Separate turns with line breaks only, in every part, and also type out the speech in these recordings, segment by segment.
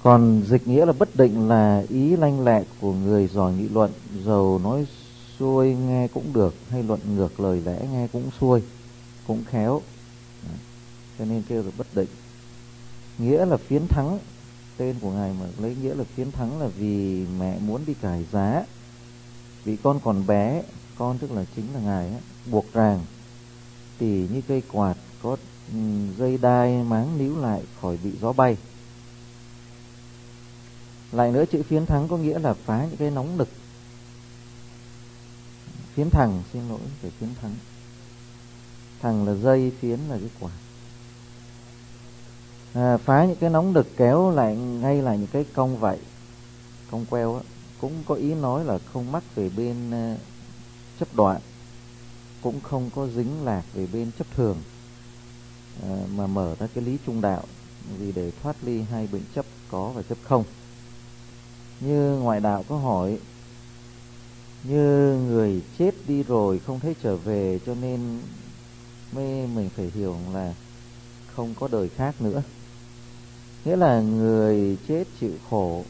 Còn dịch nghĩa là bất định là ý lanh lẹ của người giỏi nghị luận, dầu nói xuôi nghe cũng được, hay luận ngược lời lẽ nghe cũng xuôi, cũng khéo. Cho nên kêu là bất định. Nghĩa là phiến thắng, tên của ngài mà lấy nghĩa là phiến thắng là vì mẹ muốn đi cải giá, vì con còn bé, con tức là chính là ngài ấy, buộc ràng tỉ như cây quạt, có dây đai máng níu lại khỏi bị gió bay. Lại nữa, chữ phiến thắng có nghĩa là phá những cái nóng nực. Phiến thẳng, xin lỗi, phải phiến thắng. Thẳng là dây, phiến là cái quạt. Phá những cái nóng nực, kéo lại ngay lại những cái cong vậy, cong queo á, cũng có ý nói là không mắc về bên chấp đoạn, cũng không có dính lạc về bên chấp thường, mà mở ra cái lý trung đạo, vì để thoát ly hai bệnh chấp có và chấp không. Như ngoại đạo có hỏi, như người chết đi rồi không thấy trở về, cho nên mình phải hiểu là không có đời khác nữa. Nghĩa là người chết chịu khổ,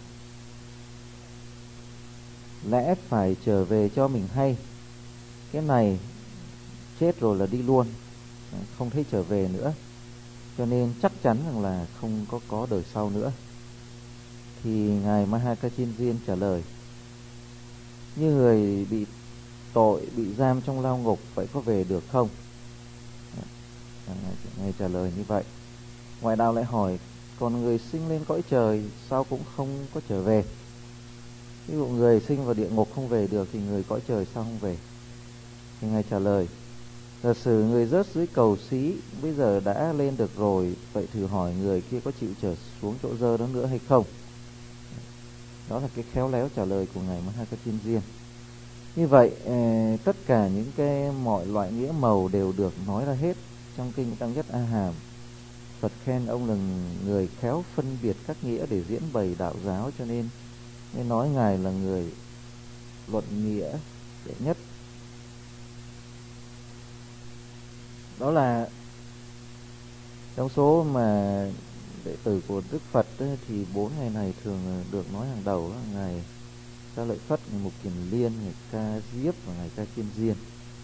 lẽ phải trở về cho mình hay. Cái này chết rồi là đi luôn, không thấy trở về nữa, cho nên chắc chắn rằng là không có đời sau nữa. Thì ngài Mahakachindriên trả lời, như người bị tội, bị giam trong lao ngục, vậy có về được không? Ngài trả lời như vậy. Ngoại đạo lại hỏi, còn người sinh lên cõi trời sao cũng không có trở về? Ví dụ người sinh vào địa ngục không về được, thì người cõi trời sao không về? Thì ngài trả lời, giả sử người rớt dưới cầu xí bây giờ đã lên được rồi, vậy thử hỏi người kia có chịu trở xuống chỗ dơ đó nữa hay không? Đó là cái khéo léo trả lời của ngài Mahakachindriên. Như vậy tất cả những cái mọi loại nghĩa màu đều được nói ra hết trong kinh Tăng Nhất A Hàm. Phật khen ông là người khéo phân biệt các nghĩa để diễn bày đạo giáo, cho nên nên nói ngài là người luận nghĩa đệ nhất. Đó là trong số mà đệ tử của Đức Phật ấy, thì 4 ngày này thường được nói hàng đầu đó, ngài Sa Lợi Phất, ngài Mục Kiền Liên, ngài Ca Diếp và ngài Ca Chiên Diên.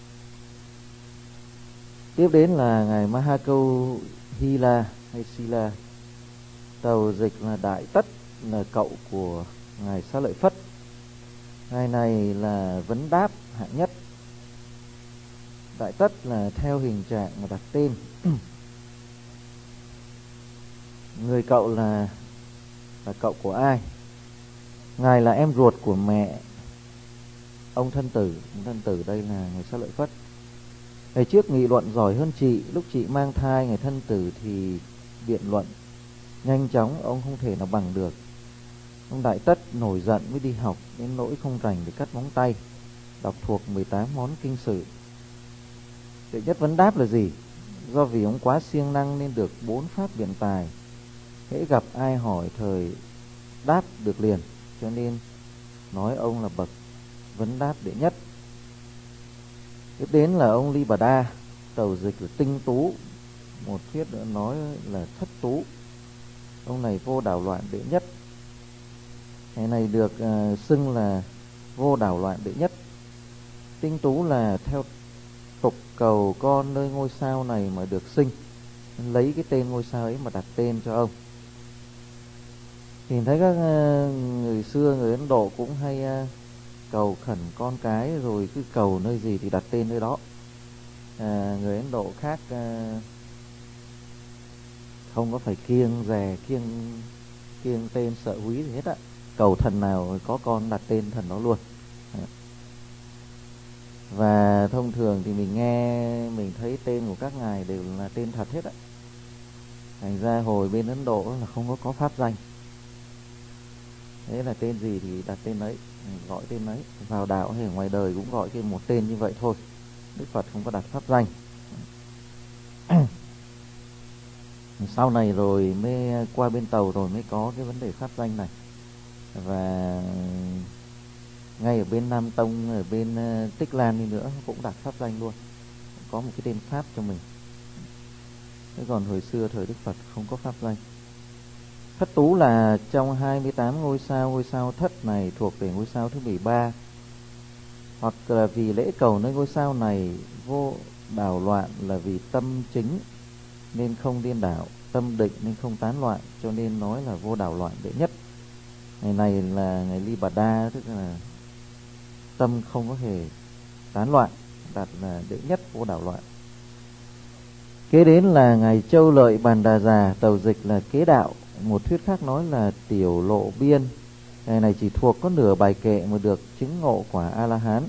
Tiếp đến là ngài Mahakau Hila hay Sila. Tàu dịch là Đại Tất, là cậu của ngài Sa Lợi Phất. Ngài này là vấn đáp hạng nhất. Đại Tất là theo hình trạng mà đặt tên. Người cậu là cậu của ai? Ngài là em ruột của mẹ ông thân tử. Ông thân tử đây là ngài Sa Lợi Phất. Ngày trước nghị luận giỏi hơn chị. Lúc chị mang thai ngài thân tử thì biện luận nhanh chóng, ông không thể nào bằng được. Ông Đại Tất nổi giận mới đi học, đến nỗi không rảnh để cắt móng tay, đọc thuộc 18 món kinh sử. Đệ nhất vấn đáp là gì? Do vì ông quá siêng năng nên được 4 pháp biện tài, hễ gặp ai hỏi thời đáp được liền, cho nên nói ông là bậc vấn đáp đệ nhất. Tiếp đến là ông Ly Bà Đa, tàu dịch là tinh tú, một thuyết nữa nói là thất tú. Ông này vô đảo loạn đệ nhất. Ngày này được xưng là vô đảo loạn đệ nhất. Tinh tú là theo tục cầu con nơi ngôi sao này mà được sinh, lấy cái tên ngôi sao ấy mà đặt tên cho ông. Thì thấy các người xưa, người Ấn Độ cũng hay cầu khẩn con cái, rồi cứ cầu nơi gì thì đặt tên nơi đó. Người Ấn Độ khác không có phải kiêng dè, kiêng tên sợ quý gì hết á. Cầu thần nào có con đặt tên thần đó luôn. Và thông thường thì mình thấy tên của các ngài đều là tên thật hết á. Thành ra hồi bên Ấn Độ là không có pháp danh. Thế là tên gì thì đặt tên ấy, gọi tên ấy. Vào đạo hay ở ngoài đời cũng gọi cái một tên như vậy thôi. Đức Phật không có đặt pháp danh. Sau này rồi mới qua bên tàu rồi mới có cái vấn đề pháp danh này. Và ngay ở bên Nam Tông, ở bên Tích Lan đi nữa cũng đặt pháp danh luôn, có một cái tên pháp cho mình. Thế còn hồi xưa thời Đức Phật không có pháp danh. Thất tú là trong 28 ngôi sao thất này thuộc về ngôi sao thứ 13, hoặc là vì lễ cầu nơi ngôi sao này vô đảo loạn là vì tâm chính nên không điên đảo, tâm định nên không tán loạn, cho nên nói là vô đảo loạn đệ nhất. Ngày này là ngày Ly Bà Đa, tức là tâm không có hề tán loạn, đặt là đệ nhất vô đảo loạn. Kế đến là ngày Châu Lợi Bàn Đà Già, tàu dịch là kế đạo, một thuyết khác nói là tiểu lộ biên. Ngày này chỉ thuộc có nửa bài kệ mà được chứng ngộ quả A-la-hán.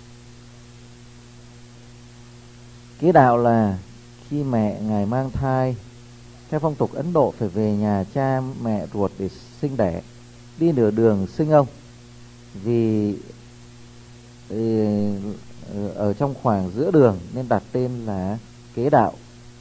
Kế đạo là khi mẹ ngài mang thai, theo phong tục Ấn Độ phải về nhà cha mẹ ruột để sinh đẻ, đi nửa đường sinh ông, vì ở trong khoảng giữa đường nên đặt tên là kế đạo.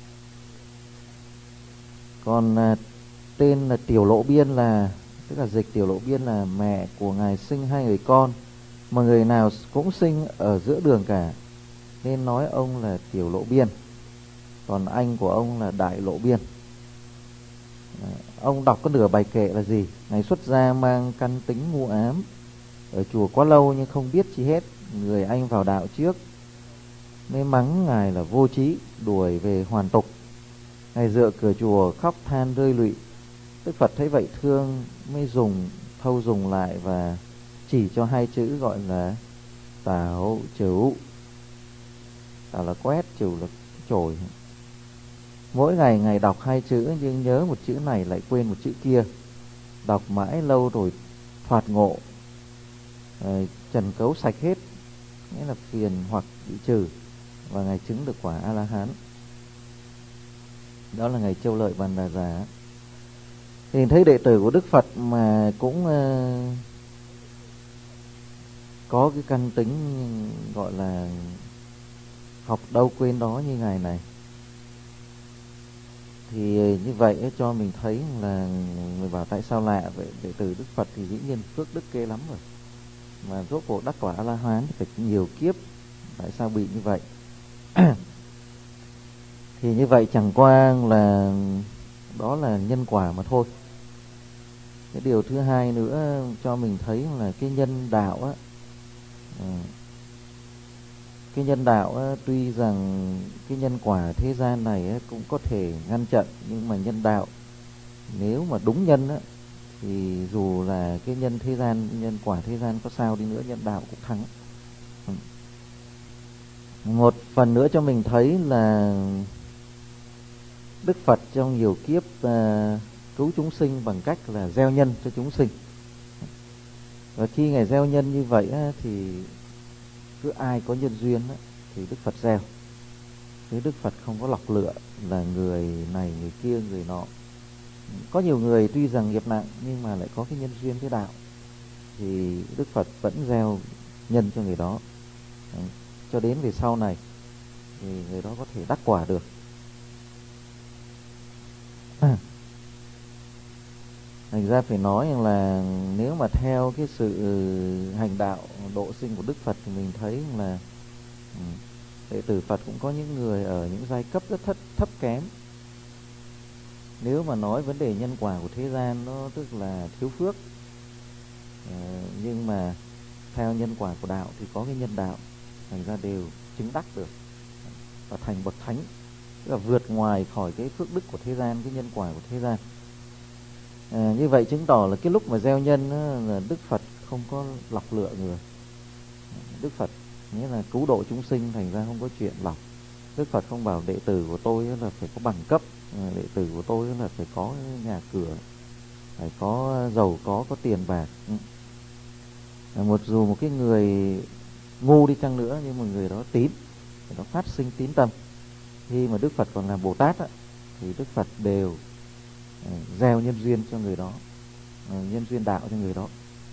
Còn tên là tiểu lộ biên là, tức là dịch tiểu lộ biên là mẹ của ngài sinh 2 người con, mà người nào cũng sinh ở giữa đường cả, nên nói ông là tiểu lộ biên. Còn anh của ông là đại lộ biên. Ông đọc có nửa bài kệ là gì? Ngài xuất gia mang căn tính ngu ám, ở chùa quá lâu nhưng không biết chi hết. Người anh vào đạo trước nên mắng ngài là vô trí, đuổi về hoàn tục. Ngài dựa cửa chùa khóc than rơi lụy. Đức Phật thấy vậy thương, mới thâu dùng lại và chỉ cho 2 chữ gọi là tảo chửu. Tảo là quét, chửu là chổi. Mỗi ngày ngài đọc 2 chữ nhưng nhớ một chữ này lại quên một chữ kia. Đọc mãi lâu rồi thoạt ngộ, trần cấu sạch hết, nghĩa là phiền hoặc bị trừ, và ngài chứng được quả A-la-hán. Đó là ngày Châu Lợi Bàn Đà Già. Thì thấy đệ tử của Đức Phật mà cũng có cái căn tính gọi là học đâu quên đó như ngài này, thì như vậy cho mình thấy là người bảo tại sao lạ vậy? Đệ tử Đức Phật thì dĩ nhiên phước đức kê lắm rồi, mà rốt cuộc đắc quả A-la-hán thì phải nhiều kiếp, tại sao bị như vậy? Thì như vậy chẳng qua là đó là nhân quả mà thôi. Cái điều thứ hai nữa cho mình thấy là cái nhân đạo á, cái nhân đạo á, tuy rằng cái nhân quả thế gian này á, cũng có thể ngăn chặn, nhưng mà nhân đạo nếu mà đúng nhân á, thì dù là cái nhân thế gian, nhân quả thế gian có sao đi nữa, nhân đạo cũng thắng. Một phần nữa cho mình thấy là Đức Phật trong nhiều kiếp cứu chúng sinh bằng cách là gieo nhân cho chúng sinh. Và khi ngài gieo nhân như vậy á, thì cứ ai có nhân duyên á, thì Đức Phật gieo. Chứ Đức Phật không có lọc lựa là người này người kia người nọ. Có nhiều người tuy rằng nghiệp nặng nhưng mà lại có cái nhân duyên với đạo, thì Đức Phật vẫn gieo nhân cho người đó. Cho đến về sau này thì người đó có thể đắc quả được. Thành ra phải nói rằng là nếu mà theo cái sự hành đạo độ sinh của Đức Phật thì mình thấy là đệ tử Phật cũng có những người ở những giai cấp rất thấp kém. Nếu mà nói vấn đề nhân quả của thế gian nó tức là thiếu phước, nhưng mà theo nhân quả của đạo thì có cái nhân đạo, thành ra đều chứng đắc được và thành bậc thánh, tức là vượt ngoài khỏi cái phước đức của thế gian, cái nhân quả của thế gian. Như vậy chứng tỏ là cái lúc mà gieo nhân là Đức Phật không có lọc lựa người. Đức Phật nghĩa là cứu độ chúng sinh, thành ra không có chuyện lọc. Đức Phật không bảo đệ tử của tôi là phải có bằng cấp, đệ tử của tôi là phải có nhà cửa, phải có giàu có tiền bạc. Dù một cái người ngu đi chăng nữa, nhưng mà người đó tín, người đó phát sinh tín tâm, khi mà Đức Phật còn làm Bồ Tát thì Đức Phật đều gieo nhân duyên cho người đó, nhân duyên đạo cho người đó.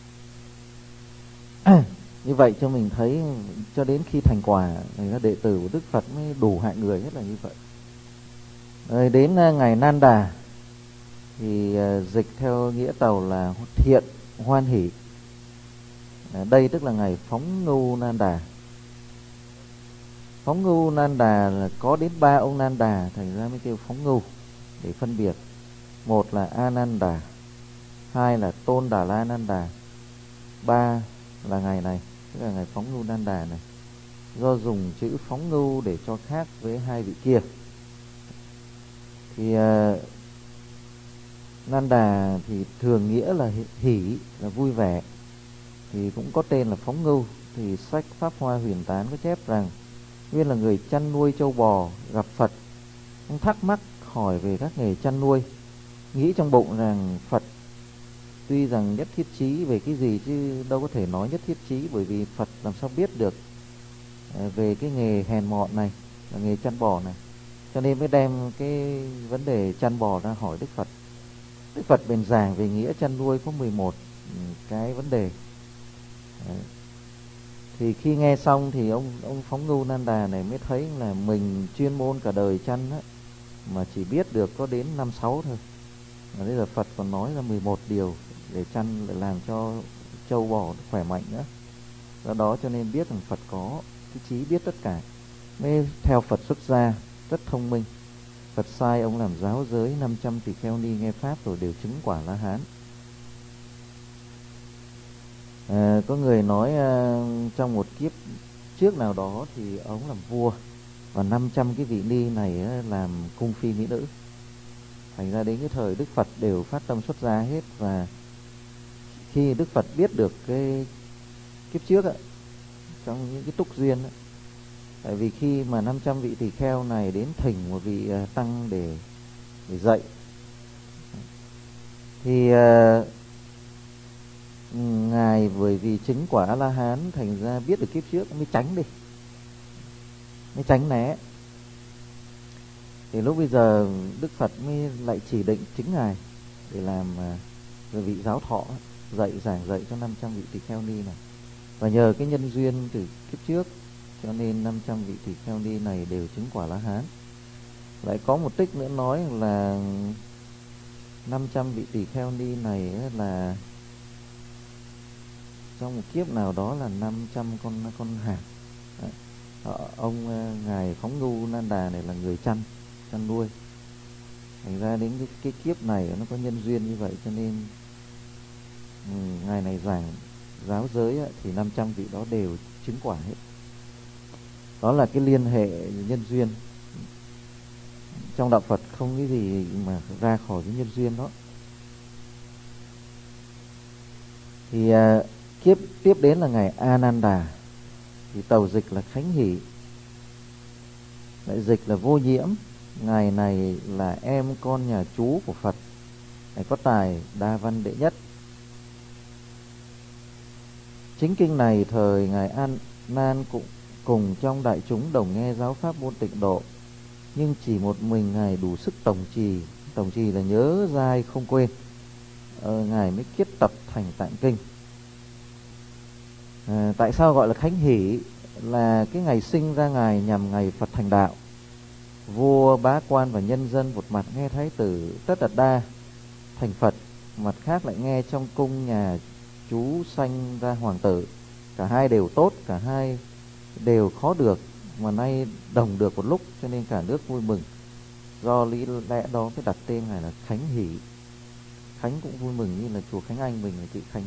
Như vậy cho mình thấy cho đến khi thành quả, đệ tử của Đức Phật mới đủ hạng người nhất là như vậy. Rồi đến ngày Nan Đà thì dịch theo nghĩa tàu là thiện hoan hỷ. Đây tức là ngày Phóng Ngưu Nan Đà. Phóng Ngưu Nan Đà là có đến 3 ông Nan Đà, thành ra mới kêu Phóng Ngưu để phân biệt. Một là A Nan Đà, 2 là Tôn Đà La Nanda, 3 là ngày này, tức là ngày phóng ngưu Nanda này, do dùng chữ phóng ngưu để cho khác với hai vị kia. Thì Nanda thì thường nghĩa là hỷ, là vui vẻ, thì cũng có tên là phóng ngưu. Thì sách Pháp Hoa Huyền Tán có chép rằng nguyên là người chăn nuôi trâu bò, gặp Phật, ông thắc mắc hỏi về các nghề chăn nuôi, nghĩ trong bụng rằng Phật tuy rằng nhất thiết chí về cái gì chứ đâu có thể nói nhất thiết chí, bởi vì Phật làm sao biết được về cái nghề hèn mọn này, là nghề chăn bò này, cho nên mới đem cái vấn đề chăn bò ra hỏi Đức Phật. Đức Phật bèn giảng về nghĩa chăn nuôi có 11 cái vấn đề. Đấy. Thì khi nghe xong thì ông phóng ngưu Nanda này mới thấy là mình chuyên môn cả đời chăn á, mà chỉ biết được có đến 5-6 thôi. Và bây giờ Phật còn nói ra 11 điều để chăn, để làm cho trâu bò khỏe mạnh nữa. Do đó cho nên biết rằng Phật có cái trí biết tất cả, mới theo Phật xuất gia, rất thông minh. Phật sai ông làm giáo giới 500 tỳ kheo ni nghe pháp rồi đều chứng quả La Hán. Có người nói trong một kiếp trước nào đó thì ông làm vua, và 500 cái vị ni này làm cung phi mỹ nữ. Thành ra đến cái thời Đức Phật đều phát tâm xuất gia hết. Và khi Đức Phật biết được cái kiếp trước trong những cái túc duyên tại vì khi mà 500 vị tỳ kheo này đến thỉnh một vị tăng để dạy, thì ngài bởi vì chứng quả A La Hán thành ra biết được kiếp trước mới tránh né. Thì lúc bây giờ Đức Phật mới lại chỉ định chính ngài để làm vị giáo thọ, giảng dạy cho 500 vị tỳ kheo ni này. Và nhờ cái nhân duyên từ kiếp trước cho nên 500 vị tỳ kheo ni này đều chứng quả La Hán. Lại có một tích nữa nói là 500 vị tỳ kheo ni này là trong một kiếp nào đó là 500 con hạc. Ông ngài phóng ngưu Nanda này là người chăn nuôi. Thành ra đến cái kiếp này nó có nhân duyên như vậy, cho nên ngài này giảng giáo giới thì 500 vị đó đều chứng quả hết. Đó là cái liên hệ nhân duyên. Trong đạo Phật không cái gì mà ra khỏi cái nhân duyên đó. Thì kiếp tiếp đến là ngày Ananda, thì tàu dịch là Khánh Hỷ, lại dịch là Vô Nhiễm. Ngài này là em con nhà chú của Phật, ngài có tài đa văn đệ nhất. Chính kinh này thời ngài An Nan cũng cùng trong đại chúng đồng nghe giáo pháp môn Tịnh Độ, nhưng chỉ một mình ngài đủ sức tổng trì là nhớ dai không quên. Ngài mới kết tập thành Tạng Kinh. Tại sao gọi là Khánh Hỷ? Là cái ngày sinh ra ngài nhằm ngày Phật thành đạo. Vua, bá quan và nhân dân một mặt nghe Thái tử Tất Đạt Đa thành Phật, mặt khác lại nghe trong cung nhà chú sanh ra hoàng tử. Cả hai đều tốt, cả hai đều khó được, mà nay đồng được một lúc, cho nên cả nước vui mừng. Do lý lẽ đó mới đặt tên ngài là Khánh Hỷ. Khánh cũng vui mừng như là chùa Khánh Anh mình là chữ Khánh.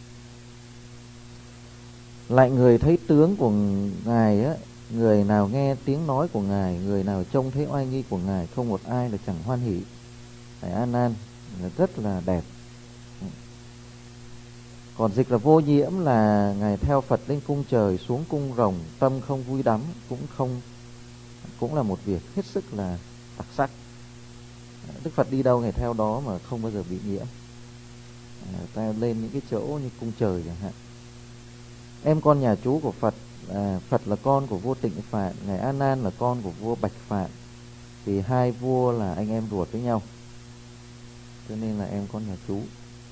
Lại người thấy tướng của ngài người nào nghe tiếng nói của ngài, người nào trông thấy oai nghi của ngài, không một ai là chẳng hoan hỷ. Ngài A Nan là rất là đẹp. Còn dịch là Vô Nhiễm là ngài theo Phật lên cung trời, xuống cung rồng, tâm không vui đắm, cũng là một việc hết sức là đặc sắc. Đức Phật đi đâu ngài theo đó mà không bao giờ bị nhiễm. Ta lên những cái chỗ như cung trời chẳng hạn. Em con nhà chú của Phật, Phật là con của vua Tịnh Phạn, ngài A Nan là con của vua Bạch Phạn, thì hai vua là anh em ruột với nhau, cho nên là em con nhà chú.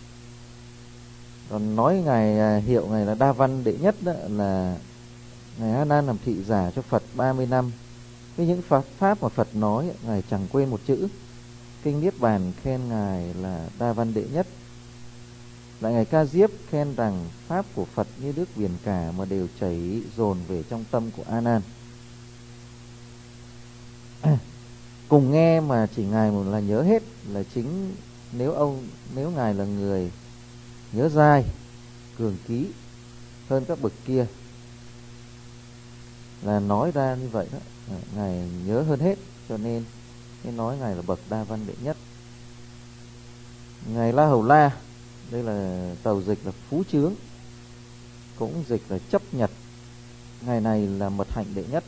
Còn nói ngài hiệu ngài là đa văn đệ nhất đó, là ngài A Nan làm thị giả cho Phật 30 năm. Với những pháp mà Phật nói, ngài chẳng quên một chữ. Kinh Niết Bàn khen ngài là đa văn đệ nhất. Lại ngài Ca Diếp khen rằng pháp của Phật như nước biển cả mà đều chảy dồn về trong tâm của A Nan. Cùng nghe mà chỉ ngài một là nhớ hết, là chính nếu ngài là người nhớ dai, cường ký hơn các bậc kia, là nói ra như vậy đó. Ngài nhớ hơn hết, cho nên mới nói ngài là bậc đa văn đệ nhất. Ngài La Hầu La, đây là tàu dịch là phú chướng, cũng dịch là chấp nhật. Ngài này là mật hạnh đệ nhất.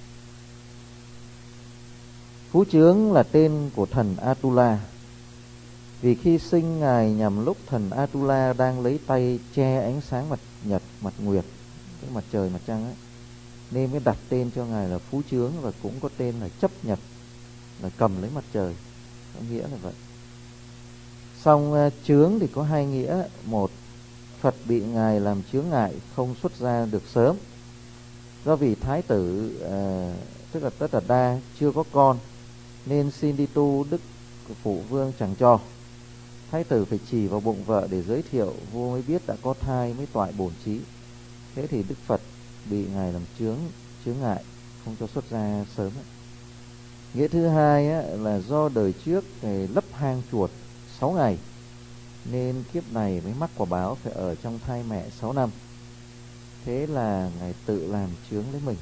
Phú chướng là tên của thần Atula, vì khi sinh ngài nhằm lúc thần Atula đang lấy tay che ánh sáng mặt nhật, mặt nguyệt, cái mặt trời mặt trăng ấy, nên mới đặt tên cho ngài là phú chướng, và cũng có tên là chấp nhật, là cầm lấy mặt trời, có nghĩa là vậy. Song chướng thì có hai nghĩa. Một, Phật bị ngài làm chướng ngại không xuất gia được sớm, do vì thái tử tức là Tất Đạt Đa chưa có con, nên xin đi tu, đức phụ vương chẳng cho. Thái tử phải chỉ vào bụng vợ để giới thiệu, vua mới biết đã có thai, mới toại bổn trí. Thế thì Đức Phật bị ngài làm chướng ngại không cho xuất gia sớm ấy. Nghĩa thứ hai là do đời trước ngài lấp hang chuột 6 ngày, nên kiếp này mới mắc quả báo phải ở trong thai mẹ 6 năm. Thế là ngài tự làm chướng lấy mình,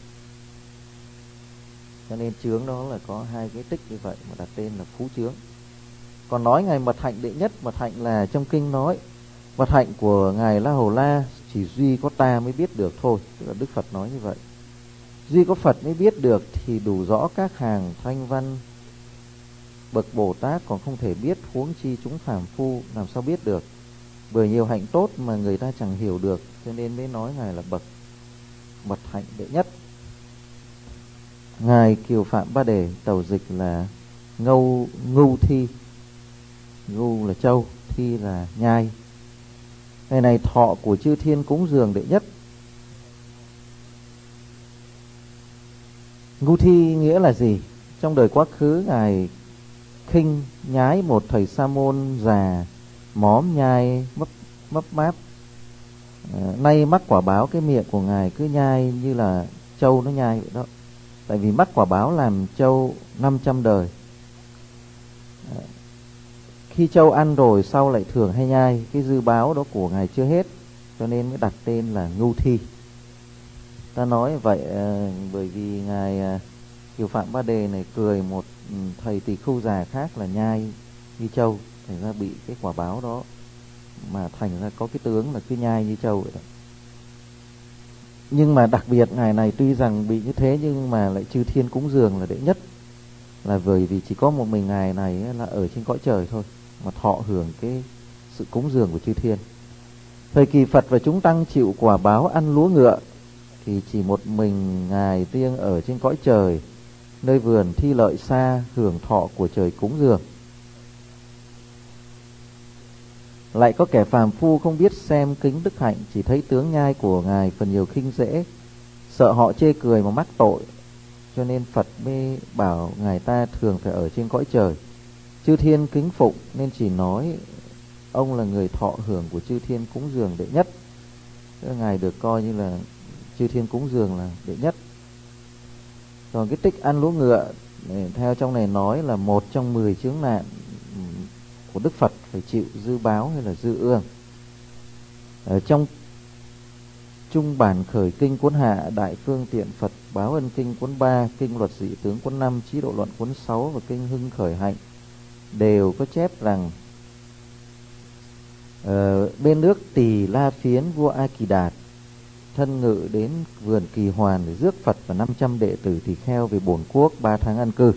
cho nên chướng đó là có hai cái tích như vậy mà đặt tên là phú chướng. Còn nói ngài mật hạnh đệ nhất, mật hạnh là trong kinh nói mật hạnh của ngài La Hầu La chỉ duy có ta mới biết được thôi, tức là Đức Phật nói như vậy. Duy có Phật mới biết được thì đủ rõ các hàng thanh văn bậc Bồ Tát còn không thể biết, huống chi chúng phàm phu làm sao biết được. Bởi nhiều hạnh tốt mà người ta chẳng hiểu được, cho nên mới nói ngài là bậc mật hạnh đệ nhất. Ngài Kiều Phạm Ba Đề, tàu dịch là Ngưu Thi. Ngưu là châu, Thi là nhai. Ngày này thọ của chư thiên cúng dường đệ nhất. Ngưu Thi nghĩa là gì? Trong đời quá khứ ngài khinh nhái một thầy sa môn già, móm nhai mấp máp. Nay mắc quả báo, cái miệng của ngài cứ nhai như là trâu nó nhai vậy đó. Tại vì mắc quả báo làm trâu 500 đời. Khi trâu ăn rồi sau lại thường hay nhai, cái dư báo đó của ngài chưa hết, cho nên mới đặt tên là Ngưu Thi. Ta nói vậy bởi vì ngài Kiều Phạm Ba Đề này cười một thầy tỳ khưu già khác là nhai như trâu, thành ra bị cái quả báo đó, mà thành ra có cái tướng là cứ nhai như trâu vậy đó. Nhưng mà đặc biệt ngài này tuy rằng bị như thế, nhưng mà lại chư thiên cúng dường là đệ nhất, là bởi vì chỉ có một mình ngài này là ở trên cõi trời thôi mà thọ hưởng cái sự cúng dường của chư thiên. Thời kỳ Phật và chúng tăng chịu quả báo ăn lúa ngựa, thì chỉ một mình ngài riêng ở trên cõi trời, nơi vườn Thi Lợi Sa, hưởng thọ của trời cúng dường. Lại có kẻ phàm phu không biết xem kính đức hạnh, chỉ thấy tướng nhai của ngài phần nhiều khinh dễ, sợ họ chê cười mà mắc tội, cho nên Phật mới bảo ngài ta thường phải ở trên cõi trời. Chư thiên kính phụng nên chỉ nói ông là người thọ hưởng của chư thiên cúng dường đệ nhất. Ngài được coi như là chư thiên cúng dường là đệ nhất. Còn cái tích ăn lúa ngựa, theo trong này nói là một trong 10 chướng nạn của Đức Phật phải chịu dư báo hay là dư ương. Ở trong Trung Bản Khởi Kinh cuốn Hạ, Đại Phương Tiện Phật Báo Ân Kinh cuốn 3, Kinh Luật Dị Tướng cuốn 5, Trí Độ Luận cuốn 6 và Kinh Hưng Khởi Hạnh đều có chép rằng bên nước Tỳ La Phiến, vua A Kỳ Đạt thân ngự đến vườn Kỳ Hoàn để rước Phật và 500 đệ tử tỳ kheo về bổn quốc 3 tháng an cư.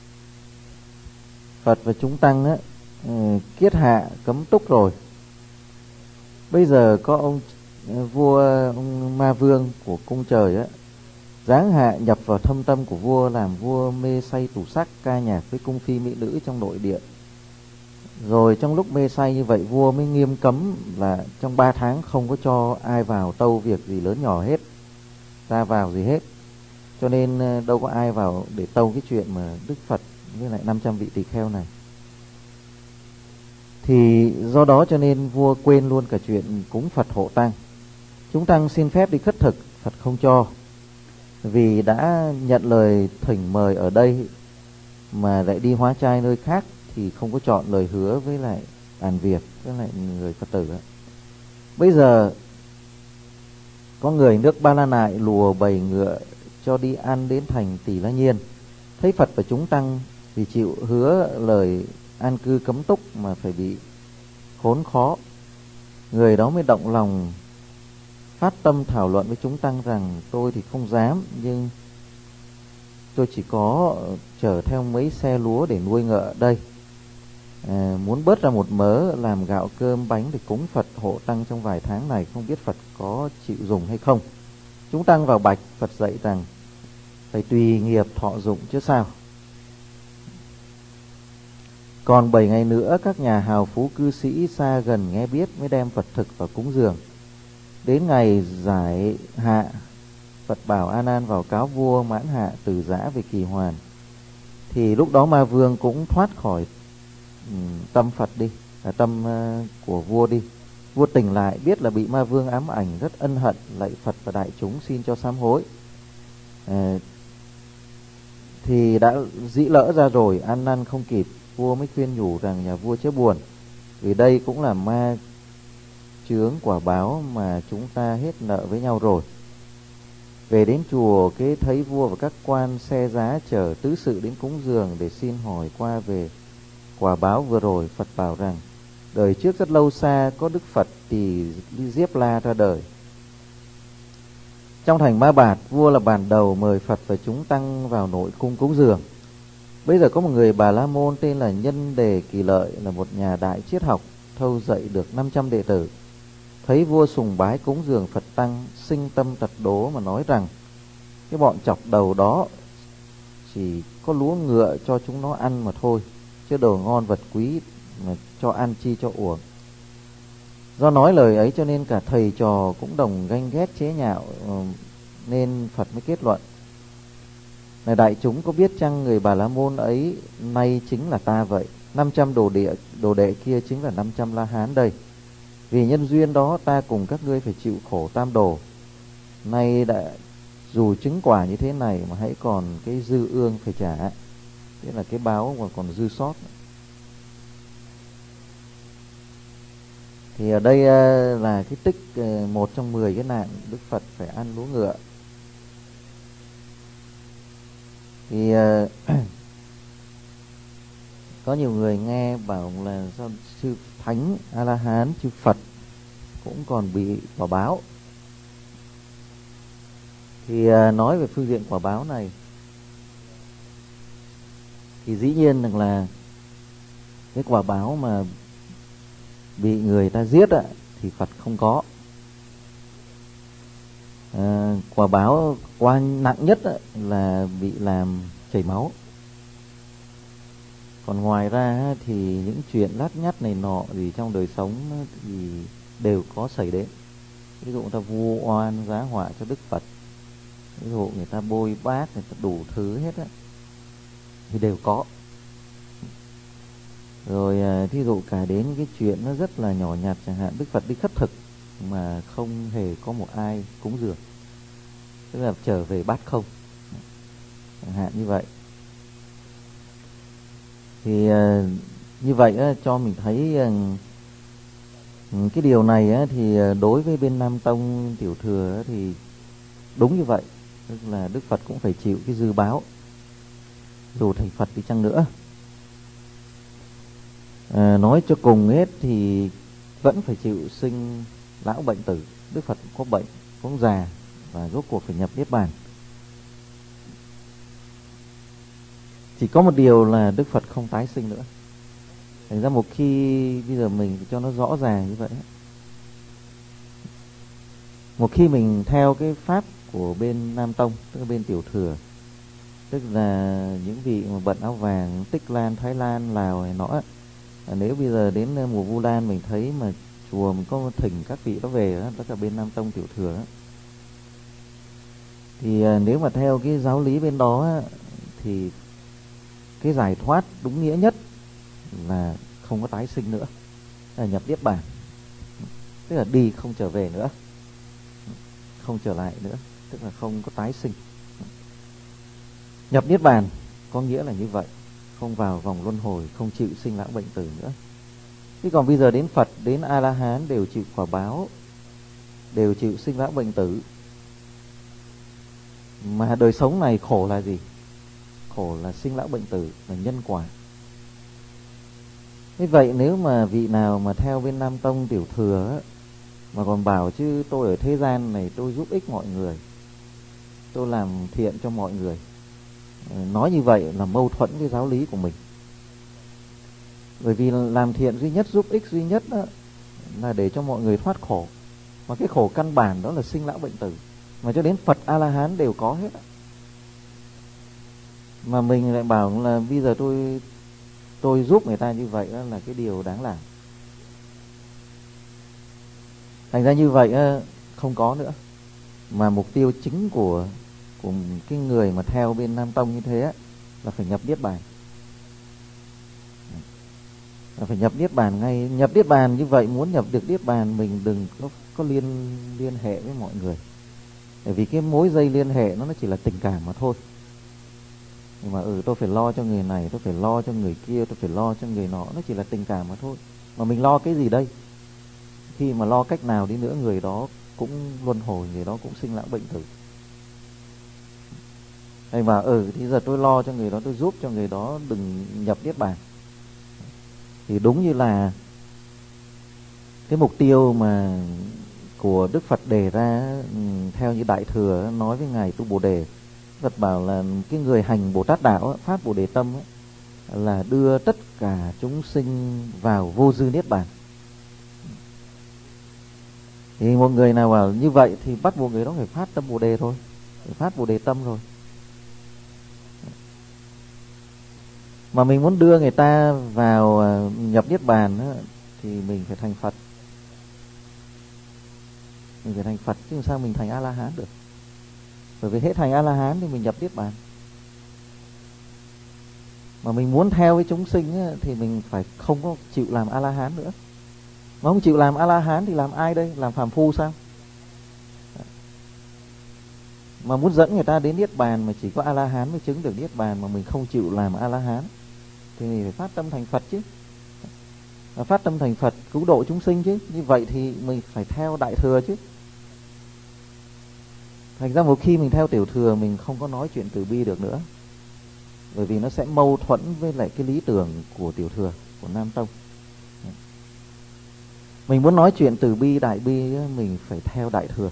Phật và chúng tăng kiết hạ cấm túc rồi. Bây giờ có ông Ma Vương của cung trời giáng hạ nhập vào thâm tâm của vua, làm vua mê say tủ sắc, ca nhạc với cung phi mỹ nữ trong nội điện. Rồi trong lúc mê say như vậy, vua mới nghiêm cấm là trong 3 tháng không có cho ai vào tâu việc gì lớn nhỏ hết, ra vào gì hết. Cho nên đâu có ai vào để tâu cái chuyện mà Đức Phật với lại 500 vị tỳ kheo này. Thì do đó cho nên vua quên luôn cả chuyện cúng Phật hộ tăng. Chúng tăng xin phép đi khất thực, Phật không cho, vì đã nhận lời thỉnh mời ở đây mà lại đi hóa trai nơi khác thì không có chọn lời hứa với lại Hàn Việt với lại người Phật tử. Bây giờ có người nước Ba La Nại lùa bầy ngựa cho đi ăn đến thành Tỳ La Nhiên. Thấy Phật và chúng tăng vì chịu hứa lời an cư cấm túc mà phải bị khốn khó, người đó mới động lòng phát tâm thảo luận với chúng tăng rằng: tôi thì không dám, nhưng tôi chỉ có chở theo mấy xe lúa để nuôi ngựa đây. Muốn bớt ra một mớ làm gạo cơm bánh để cúng Phật hộ tăng trong vài tháng này, không biết Phật có chịu dùng hay không. Chúng tăng vào bạch Phật dạy rằng phải tùy nghiệp thọ dụng chứ sao. Còn 7 ngày nữa, các nhà hào phú cư sĩ xa gần nghe biết mới đem Phật thực vào cúng dường. Đến ngày giải hạ, Phật bảo A Nan vào cáo vua Mãn Hạ từ giã về Kỳ Hoàn. Thì lúc đó Ma Vương cũng thoát khỏi tâm Phật đi, tâm của vua đi. Vua tỉnh lại biết là bị Ma Vương ám ảnh, rất ân hận, lạy Phật và đại chúng xin cho sám hối. Thì đã dĩ lỡ ra rồi, ăn năn không kịp. Vua mới khuyên nhủ rằng nhà vua chớ buồn, vì đây cũng là ma chướng quả báo mà chúng ta hết nợ với nhau rồi. Về đến chùa, kế thấy vua và các quan xe giá chở tứ sự đến cúng dường để xin hỏi qua về quả báo vừa rồi. Phật bảo rằng đời trước rất lâu xa có Đức Phật Tỳ Diếp La ra đời. Trong thành Ma Bạt, vua là bàn đầu mời Phật và chúng tăng vào nội cung cúng dường. Bây giờ có một người Bà La Môn tên là Nhân Đề Kỳ Lợi, là một nhà đại triết học, thâu dạy được 500 đệ tử. Thấy vua sùng bái cúng dường Phật tăng, sinh tâm tật đố mà nói rằng cái bọn chọc đầu đó chỉ có lúa ngựa cho chúng nó ăn mà thôi, chứ đồ ngon vật quý mà cho ăn chi cho uổng. Do nói lời ấy cho nên cả thầy trò cũng đồng ganh ghét chế nhạo, nên Phật mới kết luận: này đại chúng, có biết chăng người Bà La Môn ấy nay chính là ta vậy. 500 đồ đệ kia chính là 500 La Hán đây. Vì nhân duyên đó ta cùng các ngươi phải chịu khổ tam đồ. Nay đã dù chứng quả như thế này mà hãy còn cái dư ương phải trả, tức là cái báo mà còn dư sót. Thì ở đây là cái tích một trong 10 cái nạn Đức Phật phải ăn lúa ngựa. Thì có nhiều người nghe bảo là sao sư Thánh A La Hán chư Phật cũng còn bị quả báo. Thì nói về phương diện quả báo này thì dĩ nhiên rằng là cái quả báo mà bị người ta giết thì Phật không có. Quả báo quan nặng nhất là bị làm chảy máu. Còn ngoài ra thì những chuyện lắt nhắt này nọ thì trong đời sống thì đều có xảy đến. Ví dụ người ta vu oan giá họa cho Đức Phật, ví dụ người ta bôi bác, người ta đủ thứ hết thì đều có. Rồi thí dụ cả đến cái chuyện nó rất là nhỏ nhặt, chẳng hạn Đức Phật đi khất thực mà không hề có một ai cúng dường, tức là trở về bát không, chẳng hạn như vậy. Thì như vậy cho mình thấy cái điều này thì đối với bên Nam Tông Tiểu Thừa thì đúng như vậy, tức là Đức Phật cũng phải chịu cái dư báo dù thành Phật đi chăng nữa. Nói cho cùng hết thì vẫn phải chịu sinh lão bệnh tử. Đức Phật cũng có bệnh, cũng già và rốt cuộc phải nhập Niết Bàn. Chỉ có một điều là Đức Phật không tái sinh nữa. Thành ra một khi bây giờ mình cho nó rõ ràng như vậy, một khi mình theo cái pháp của bên Nam Tông, tức là bên Tiểu Thừa, tức là những vị mà bận áo vàng Tích Lan, Thái Lan, Lào này nọ, nếu bây giờ đến mùa Vu Lan mình thấy mà chùa mình có thỉnh các vị đó về đó, tất cả bên Nam Tông Tiểu Thừa đó, thì nếu mà theo cái giáo lý bên đó thì cái giải thoát đúng nghĩa nhất là không có tái sinh nữa, là nhập Niết Bàn, tức là đi không trở về nữa, không trở lại nữa, tức là không có tái sinh. Nhập Niết Bàn có nghĩa là như vậy, không vào vòng luân hồi, không chịu sinh lão bệnh tử nữa. Chứ còn bây giờ đến Phật, đến A La Hán đều chịu quả báo đều chịu sinh lão bệnh tử. Mà đời sống này khổ là gì? Khổ là sinh lão bệnh tử, là nhân quả. Thế vậy nếu mà vị nào mà theo bên Nam Tông Tiểu Thừa á, mà còn bảo chứ tôi ở thế gian này tôi giúp ích mọi người, tôi làm thiện cho mọi người, nói như vậy là mâu thuẫn với giáo lý của mình. Bởi vì làm thiện duy nhất, giúp ích duy nhất đó, là để cho mọi người thoát khổ. Mà cái khổ căn bản đó là sinh lão bệnh tử, mà cho đến Phật A-la-hán đều có hết. Mà mình lại bảo là bây giờ tôi giúp người ta như vậy đó là cái điều đáng làm. Thành ra như vậy không có nữa. Mà mục tiêu chính của cái người mà theo bên Nam Tông như thế là phải nhập Niết Bàn. Là phải nhập Niết Bàn ngay. Nhập Niết Bàn như vậy, muốn nhập được Niết Bàn mình đừng có liên hệ với mọi người. Bởi vì cái mối dây liên hệ nó chỉ là tình cảm mà thôi. Nhưng mà tôi phải lo cho người này, tôi phải lo cho người kia, tôi phải lo cho người nọ, nó chỉ là tình cảm mà thôi. Mà mình lo cái gì đây? Khi mà lo cách nào đi nữa, người đó cũng luân hồi, người đó cũng sinh lão bệnh tử. Hay mà thì giờ tôi lo cho người đó, tôi giúp cho người đó đừng nhập Niết Bàn. Thì đúng như là cái mục tiêu mà của Đức Phật đề ra, theo như Đại Thừa nói với Ngài Tu Bồ Đề, Phật bảo là cái người hành Bồ Tát đạo, phát Bồ Đề tâm là đưa tất cả chúng sinh vào vô dư Niết Bàn. Thì một người nào bảo như vậy thì bắt buộc người đó phải phát tâm Bồ Đề thôi, phải phát Bồ Đề tâm rồi. Mà mình muốn đưa người ta vào nhập Niết Bàn thì mình phải thành Phật. Mình phải thành Phật chứ sao mình thành A-la-hán được. Bởi vì hết thành A-la-hán thì mình nhập Niết Bàn. Mà mình muốn theo với chúng sinh thì mình phải không có chịu làm A-la-hán nữa. Mà không chịu làm A-la-hán thì làm ai đây? Làm phàm phu sao? Mà muốn dẫn người ta đến Niết Bàn mà chỉ có A-la-hán mới chứng được Niết Bàn, mà mình không chịu làm A-la-hán thì mình phải phát tâm thành Phật chứ. Và phát tâm thành Phật cứu độ chúng sinh chứ. Như vậy thì mình phải theo Đại Thừa chứ. Thành ra một khi mình theo Tiểu Thừa mình không có nói chuyện từ bi được nữa. Bởi vì nó sẽ mâu thuẫn với lại cái lý tưởng của Tiểu Thừa, của Nam Tông. Mình muốn nói chuyện từ bi, đại bi, mình phải theo Đại Thừa.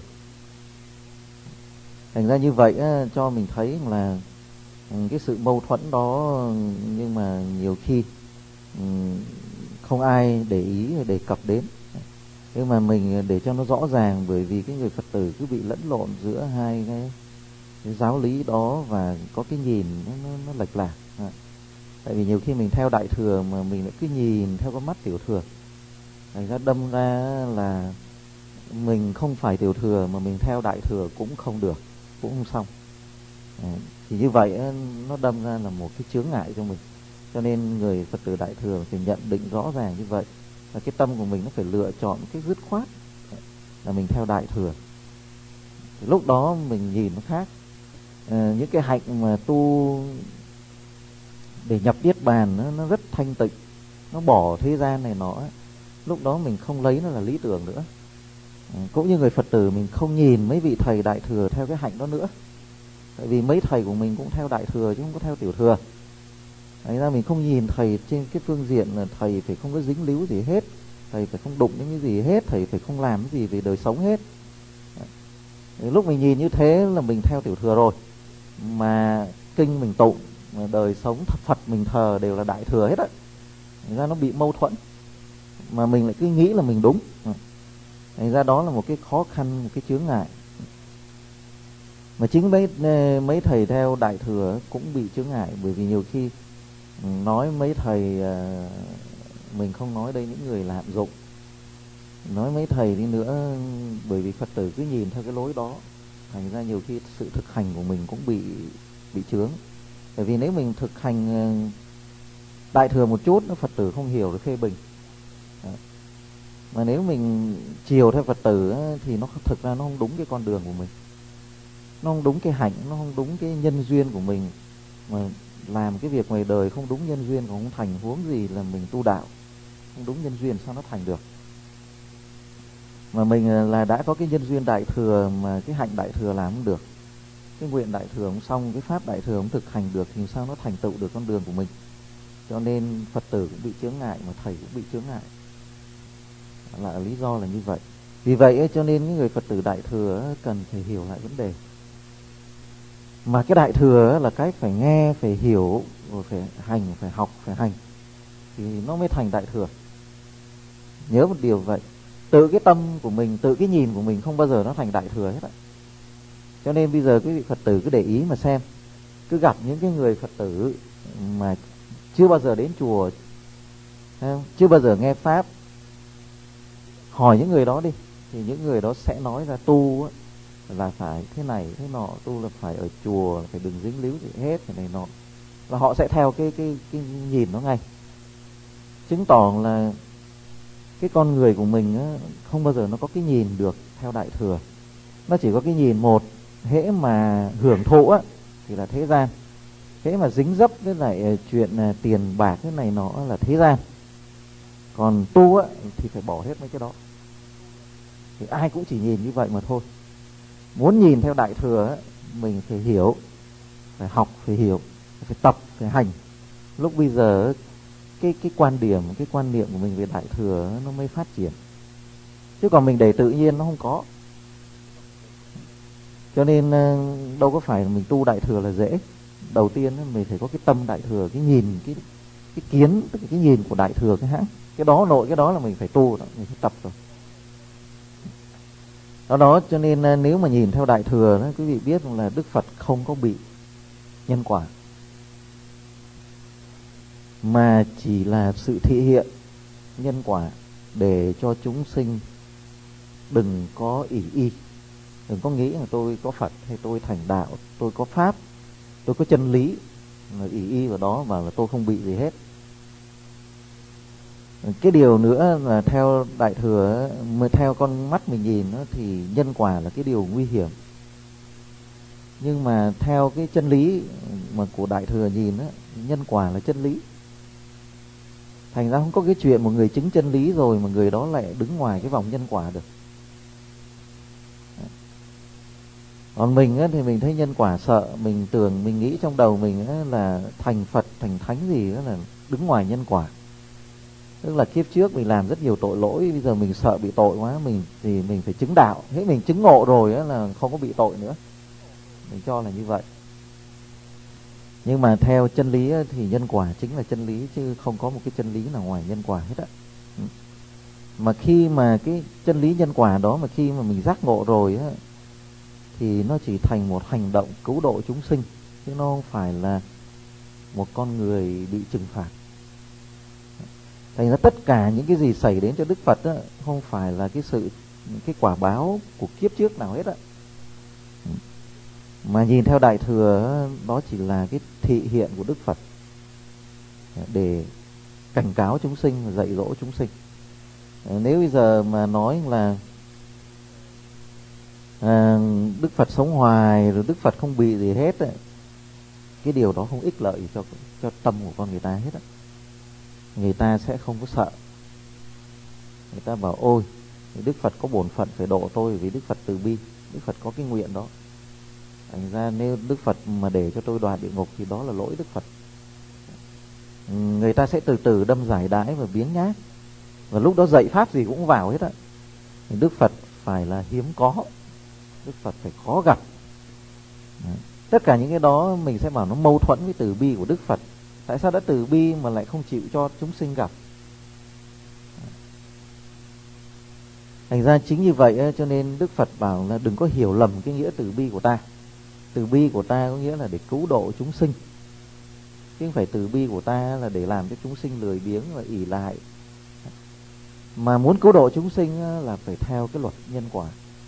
Thành ra như vậy cho mình thấy là cái sự mâu thuẫn đó, nhưng mà nhiều khi không ai để ý đề cập đến. Nhưng mà mình để cho nó rõ ràng, bởi vì cái người Phật tử cứ bị lẫn lộn giữa hai cái giáo lý đó, và có cái nhìn nó lệch lạc. Tại vì nhiều khi mình theo Đại Thừa mà mình lại cứ nhìn theo con mắt Tiểu Thừa, thành ra đâm ra là mình không phải Tiểu Thừa mà mình theo Đại Thừa cũng không được, cũng không xong. Thì như vậy nó đâm ra là một cái chướng ngại cho mình. Cho nên người Phật tử Đại Thừa phải nhận định rõ ràng như vậy, và cái tâm của mình nó phải lựa chọn cái dứt khoát là mình theo Đại Thừa. Thì lúc đó mình nhìn nó khác. Những cái hạnh mà tu để nhập Niết Bàn nó rất thanh tịnh, nó bỏ thế gian này nọ, lúc đó mình không lấy nó là lý tưởng nữa. Cũng như người Phật tử mình không nhìn mấy vị thầy Đại Thừa theo cái hạnh đó nữa. Tại vì mấy thầy của mình cũng theo Đại Thừa chứ không có theo Tiểu Thừa. Thành ra mình không nhìn thầy trên cái phương diện là thầy phải không có dính líu gì hết, thầy phải không đụng đến cái gì hết, thầy phải không làm cái gì về đời sống hết. Lúc mình nhìn như thế là mình theo Tiểu Thừa rồi. Mà kinh mình tụng, mà đời sống Phật mình thờ đều là Đại Thừa hết á. Thành ra nó bị mâu thuẫn, mà mình lại cứ nghĩ là mình đúng. Thành ra đó là một cái khó khăn, một cái chướng ngại. Mà chính mấy thầy theo Đại Thừa cũng bị chướng ngại. Bởi vì nhiều khi nói mấy thầy, mình không nói đây những người lạm dụng, nói mấy thầy đi nữa, bởi vì Phật tử cứ nhìn theo cái lối đó, thành ra nhiều khi sự thực hành của mình cũng bị chướng. Bởi vì nếu mình thực hành Đại Thừa một chút, Phật tử không hiểu được phê bình. Mà nếu mình chiều theo Phật tử thì nó thực ra nó không đúng cái con đường của mình, nó không đúng cái hạnh, nó không đúng cái nhân duyên của mình. Mà làm cái việc ngoài đời không đúng nhân duyên, không thành huống gì là mình tu đạo. Không đúng nhân duyên sao nó thành được. Mà mình là đã có cái nhân duyên đại thừa mà cái hạnh đại thừa làm không được, cái nguyện đại thừa không xong, cái pháp đại thừa không thực hành được thì sao nó thành tựu được con đường của mình. Cho nên Phật tử cũng bị chướng ngại mà thầy cũng bị chướng ngại, là lý do là như vậy. Vì vậy cho nên những người Phật tử đại thừa cần phải hiểu lại vấn đề. Mà cái đại thừa là cái phải nghe, phải hiểu, rồi phải hành, phải học, phải hành thì nó mới thành đại thừa. Nhớ một điều vậy, tự cái tâm của mình, tự cái nhìn của mình không bao giờ nó thành đại thừa hết á. Cho nên bây giờ quý vị Phật tử cứ để ý mà xem, cứ gặp những cái người Phật tử mà chưa bao giờ đến chùa, chưa bao giờ nghe pháp, hỏi những người đó đi, thì những người đó sẽ nói ra tu là phải thế này thế nọ, tu là phải ở chùa, phải đừng dính líu gì hết, cái này nọ, và họ sẽ theo cái nhìn nó ngay. Chứng tỏ là cái con người của mình á, không bao giờ nó có cái nhìn được theo đại thừa. Nó chỉ có cái nhìn một, hễ mà hưởng thụ á thì là thế gian, hễ mà dính dấp với lại chuyện tiền bạc cái này nọ là thế gian, còn tu á thì phải bỏ hết mấy cái đó. Thì ai cũng chỉ nhìn như vậy mà thôi. Muốn nhìn theo đại thừa á, mình phải hiểu, phải học, phải hiểu, phải tập, phải hành. Lúc bây giờ cái quan điểm, cái quan niệm của mình về đại thừa nó mới phát triển. Chứ còn mình để tự nhiên nó không có. Cho nên đâu có phải mình tu đại thừa là dễ. Đầu tiên mình phải có cái tâm đại thừa, cái nhìn, cái kiến, tức là cái nhìn của đại thừa cái hãng. Cái đó nội cái đó là mình phải tu, mình phải tập rồi. Đó cho nên nếu mà nhìn theo đại thừa đó, quý vị biết là Đức Phật không có bị nhân quả, mà chỉ là sự thể hiện nhân quả để cho chúng sinh đừng có ỷ y, đừng có nghĩ là tôi có Phật hay tôi thành đạo, tôi có pháp, tôi có chân lý, là ỷ y vào đó và là tôi không bị gì hết. Cái điều nữa là theo đại thừa, mới theo con mắt mình nhìn thì nhân quả là cái điều nguy hiểm. Nhưng mà theo cái chân lý mà của đại thừa nhìn nhân quả là chân lý. Thành ra không có cái chuyện một người chứng chân lý rồi mà người đó lại đứng ngoài cái vòng nhân quả được. Còn mình thì mình thấy nhân quả sợ, mình tưởng, mình nghĩ trong đầu mình là thành Phật, thành Thánh gì đó là đứng ngoài nhân quả. Tức là kiếp trước mình làm rất nhiều tội lỗi, bây giờ mình sợ bị tội quá, thì mình phải chứng đạo. Thế mình chứng ngộ rồi là không có bị tội nữa. Mình cho là như vậy. Nhưng mà theo chân lý thì nhân quả chính là chân lý, chứ không có một cái chân lý nào ngoài nhân quả hết á. Mà khi mà cái chân lý nhân quả đó mà khi mà mình giác ngộ rồi á, thì nó chỉ thành một hành động cứu độ chúng sinh, chứ nó không phải là một con người bị trừng phạt. Thành ra tất cả những cái gì xảy đến cho Đức Phật á, không phải là cái quả báo của kiếp trước nào hết á. Mà nhìn theo đại thừa đó chỉ là cái thị hiện của Đức Phật để cảnh cáo chúng sinh và dạy dỗ chúng sinh. Nếu bây giờ mà nói là Đức Phật sống hoài rồi Đức Phật không bị gì hết ấy, cái điều đó không ích lợi cho tâm của con người ta hết á. Người ta sẽ không có sợ. Người ta bảo ôi Đức Phật có bổn phận phải độ tôi vì Đức Phật từ bi, Đức Phật có cái nguyện đó. Thành ra nếu Đức Phật mà để cho tôi đọa địa ngục thì đó là lỗi Đức Phật. Người ta sẽ từ từ đâm giải đãi và biếng nhác, và lúc đó dạy pháp gì cũng vào hết á. Đức Phật phải là hiếm có, Đức Phật phải khó gặp. Tất cả những cái đó mình sẽ bảo nó mâu thuẫn với từ bi của Đức Phật. Tại sao đã từ bi mà lại không chịu cho chúng sinh gặp? Thành ra chính như vậy cho nên Đức Phật bảo là đừng có hiểu lầm cái nghĩa từ bi của ta. Từ bi của ta có nghĩa là để cứu độ chúng sinh, chứ không phải từ bi của ta là để làm cho chúng sinh lười biếng và ỷ lại. Mà muốn cứu độ chúng sinh là phải theo cái luật nhân quả.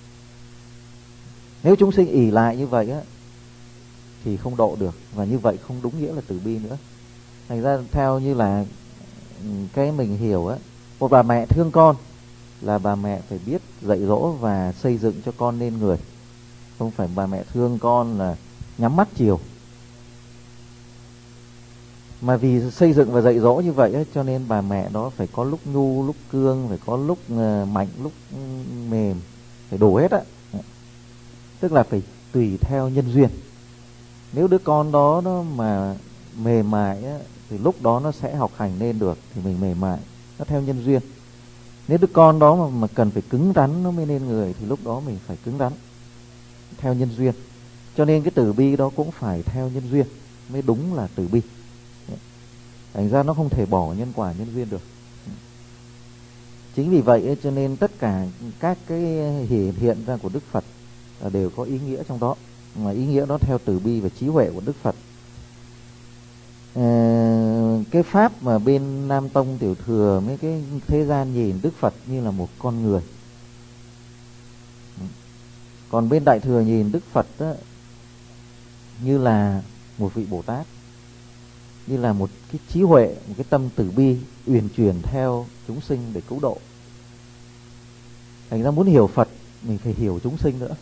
Nếu chúng sinh ỷ lại như vậy thì không độ được, và như vậy không đúng nghĩa là từ bi nữa. Thành ra theo như là cái mình hiểu một bà mẹ thương con là bà mẹ phải biết dạy dỗ và xây dựng cho con nên người. Không phải bà mẹ thương con là nhắm mắt chiều. Mà vì xây dựng và dạy dỗ như vậy ấy, cho nên bà mẹ đó phải có lúc nhu, lúc cương, phải có lúc mạnh, lúc mềm, phải đủ hết á. Tức là phải tùy theo nhân duyên. Nếu đứa con đó nó mà mềm mại á, thì lúc đó nó sẽ học hành nên được, thì mình mềm mại, nó theo nhân duyên. Nếu đứa con đó mà cần phải cứng rắn nó mới nên người, thì lúc đó mình phải cứng rắn, theo nhân duyên. Cho nên cái từ bi đó cũng phải theo nhân duyên mới đúng là từ bi. Thành ra nó không thể bỏ nhân quả nhân duyên được. Chính vì vậy ấy, cho nên tất cả các cái hiện ra của Đức Phật đều có ý nghĩa trong đó, mà ý nghĩa đó theo từ bi và trí huệ của Đức Phật. Cái pháp mà bên Nam Tông Tiểu Thừa mấy cái thế gian nhìn Đức Phật như là một con người, còn bên Đại Thừa nhìn Đức Phật đó, như là một vị Bồ Tát, như là một cái trí huệ, một cái tâm từ bi uyển chuyển theo chúng sinh để cứu độ. Thành ra muốn hiểu Phật mình phải hiểu chúng sinh nữa.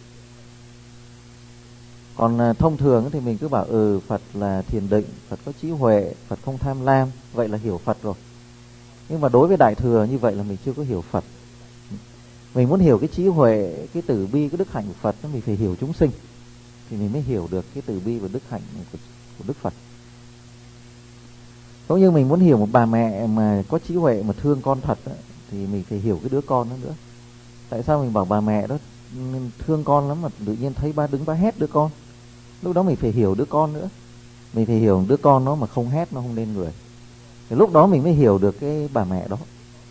Còn thông thường thì mình cứ bảo Phật là thiền định, Phật có trí huệ, Phật không tham lam, vậy là hiểu Phật rồi. Nhưng mà đối với Đại Thừa như vậy là mình chưa có hiểu Phật. Mình muốn hiểu cái trí huệ, cái từ bi, cái đức hạnh của Phật, mình phải hiểu chúng sinh, thì mình mới hiểu được cái từ bi và đức hạnh của Đức Phật. Cũng như mình muốn hiểu một bà mẹ mà có trí huệ mà thương con thật đó, thì mình phải hiểu cái đứa con đó nữa. Tại sao mình bảo bà mẹ đó thương con lắm mà tự nhiên thấy ba đứng ba hét đứa con? Lúc đó mình phải hiểu đứa con nữa. Mình phải hiểu đứa con nó mà không hét nó không nên người. Thì lúc đó mình mới hiểu được cái bà mẹ đó.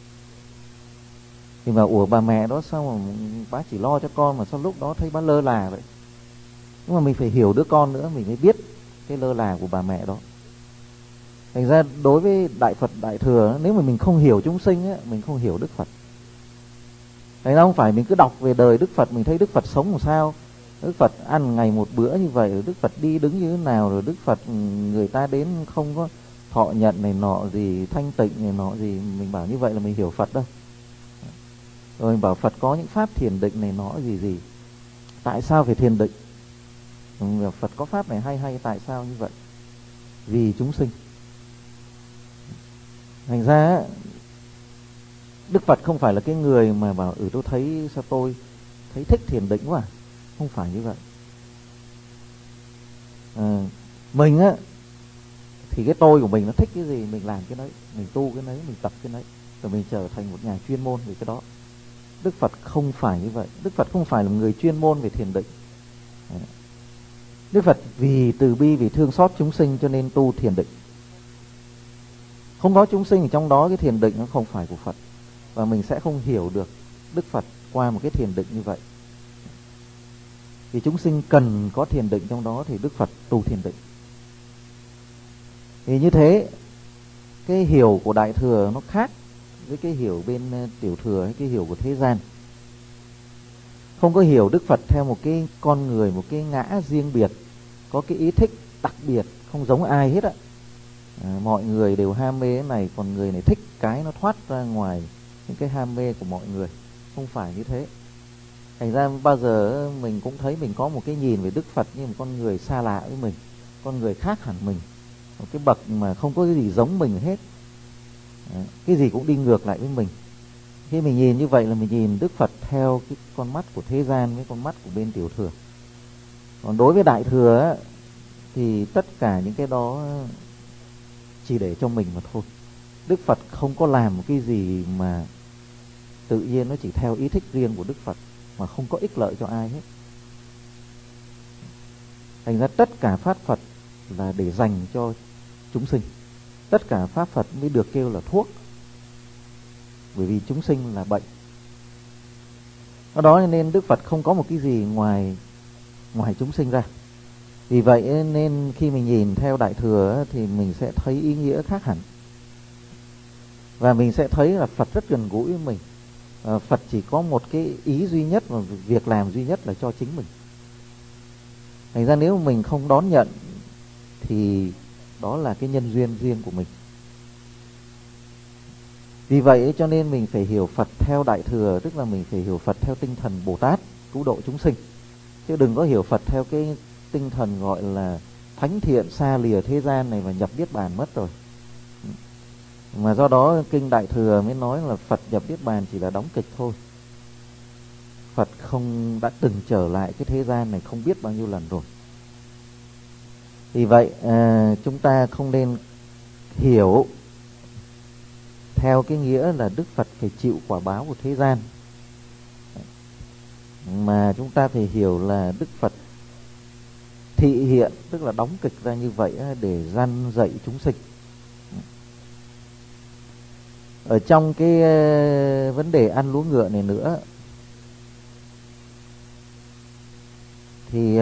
Thì mà bà mẹ đó sao mà bá chỉ lo cho con mà sao lúc đó thấy bá lơ là vậy? Nhưng mà mình phải hiểu đứa con nữa, mình mới biết cái lơ là của bà mẹ đó. Thành ra đối với Đại Phật Đại Thừa, nếu mà mình không hiểu chúng sinh á, mình không hiểu Đức Phật. Thành ra không phải mình cứ đọc về đời Đức Phật, mình thấy Đức Phật sống làm sao, Đức Phật ăn ngày một bữa như vậy, rồi Đức Phật đi đứng như thế nào, rồi Đức Phật người ta đến không có thọ nhận này nọ gì, thanh tịnh này nọ gì, mình bảo như vậy là mình hiểu Phật đâu. Rồi mình bảo Phật có những pháp thiền định này nọ gì gì, tại sao phải thiền định? Phật có pháp này hay tại sao như vậy? Vì chúng sinh. Thành ra Đức Phật không phải là cái người mà bảo tôi thấy sao tôi thấy thích thiền định quá. Không phải như vậy. Mình á thì cái tôi của mình nó thích cái gì mình làm cái đấy, mình tu cái đấy, mình tập cái đấy, rồi mình trở thành một nhà chuyên môn về cái đó. Đức Phật không phải như vậy. Đức Phật không phải là một người chuyên môn về thiền định. Đức Phật vì từ bi, vì thương xót chúng sinh cho nên tu thiền định. Không có chúng sinh ở trong đó, cái thiền định nó không phải của Phật. Và mình sẽ không hiểu được Đức Phật qua một cái thiền định như vậy. Vì chúng sinh cần có thiền định trong đó thì Đức Phật tu thiền định. Thì như thế, cái hiểu của Đại Thừa nó khác với cái hiểu bên Tiểu Thừa hay cái hiểu của thế gian. Không có hiểu Đức Phật theo một cái con người, một cái ngã riêng biệt, có cái ý thích đặc biệt, không giống ai hết ạ. Mọi người đều ham mê cái này, còn người này thích cái nó thoát ra ngoài những cái ham mê của mọi người. Không phải như thế. Thành ra bao giờ mình cũng thấy mình có một cái nhìn về Đức Phật như một con người xa lạ với mình, con người khác hẳn mình, một cái bậc mà không có cái gì giống mình hết. Cái gì cũng đi ngược lại với mình. Khi mình nhìn như vậy là mình nhìn Đức Phật theo cái con mắt của thế gian với con mắt của bên Tiểu Thừa. Còn đối với Đại Thừa á, thì tất cả những cái đó chỉ để cho mình mà thôi. Đức Phật không có làm một cái gì mà tự nhiên nó chỉ theo ý thích riêng của Đức Phật, mà không có ích lợi cho ai hết. Thành ra tất cả pháp Phật là để dành cho chúng sinh. Tất cả pháp Phật mới được kêu là thuốc, bởi vì chúng sinh là bệnh. Đó nên Đức Phật không có một cái gì ngoài chúng sinh ra. Vì vậy nên khi mình nhìn theo Đại Thừa thì mình sẽ thấy ý nghĩa khác hẳn. Và mình sẽ thấy là Phật rất gần gũi với mình. Phật chỉ có một cái ý duy nhất và việc làm duy nhất là cho chính mình. Thành ra nếu mình không đón nhận thì đó là cái nhân duyên riêng của mình. Vì vậy cho nên mình phải hiểu Phật theo Đại Thừa, tức là mình phải hiểu Phật theo tinh thần Bồ Tát cứu độ chúng sinh, chứ đừng có hiểu Phật theo cái tinh thần gọi là thánh thiện xa lìa thế gian này và nhập niết bàn mất rồi. Mà do đó kinh Đại Thừa mới nói là Phật nhập niết bàn chỉ là đóng kịch thôi. Phật không đã từng trở lại cái thế gian này không biết bao nhiêu lần rồi. Vì vậy chúng ta không nên hiểu theo cái nghĩa là Đức Phật phải chịu quả báo của thế gian, mà chúng ta phải hiểu là Đức Phật thị hiện, tức là đóng kịch ra như vậy để răn dạy chúng sinh. Ở trong cái vấn đề ăn lúa ngựa này nữa thì